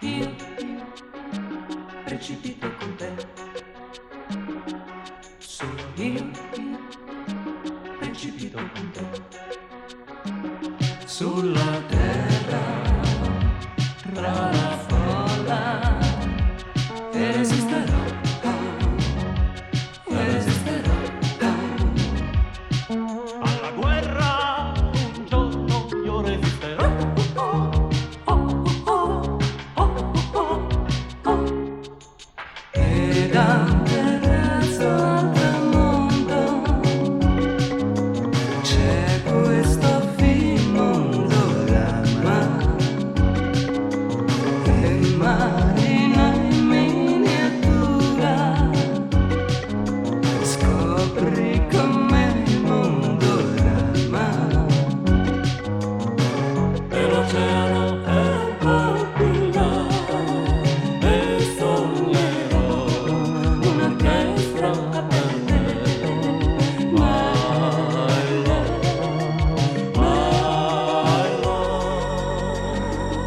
Io precipito con te. Solo io precipito con te. Sulla terra, tra la folla, e resisterò, e resisterò. Alla guerra un giorno io resisterò. E da un terrazzo al tramonto c'è questo mondo oramai, e marina in miniatura, scopri com'è il mondo oramai. E l'oceano è un po' più là, e sognerò un'orchestra per te. My love, my love.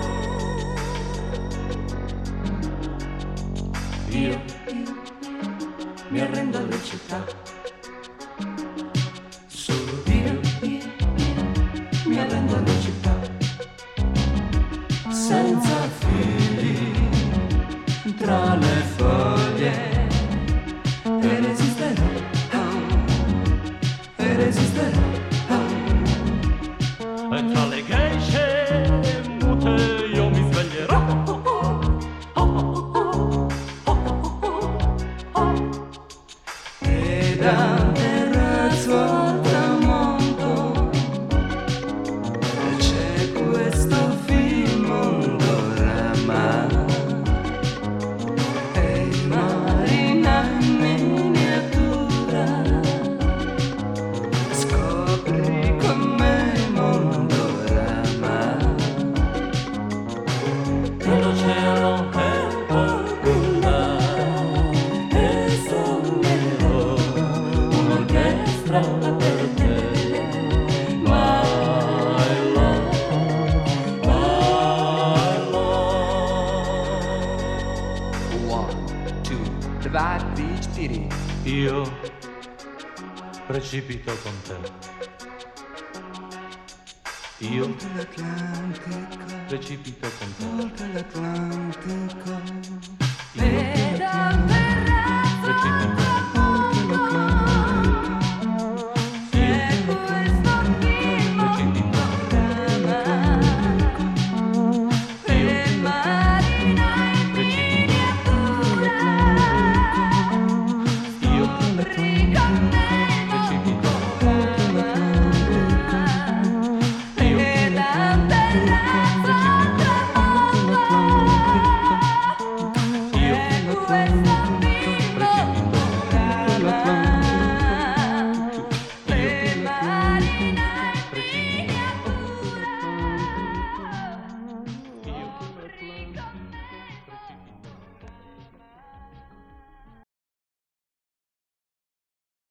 Io mi arrendo alle città. Solo io mi arrendo alle città. Senza fili tra le foglie, e resisterò, e resisterò. E tra le geishe mute io mi sveglierò. E da un terrazzo al tramonto c'è questo mondo oramai, e marina in miniatura, scopri com'è il mondo oramai. E l'oceano è un po' più là, e sognerò un'orchestra per te. My love, my love. 1, 2, divide beach pity. Io precipito con te. Io Oltre l'Atlantico, precipito con te. oltre l'Atlantico.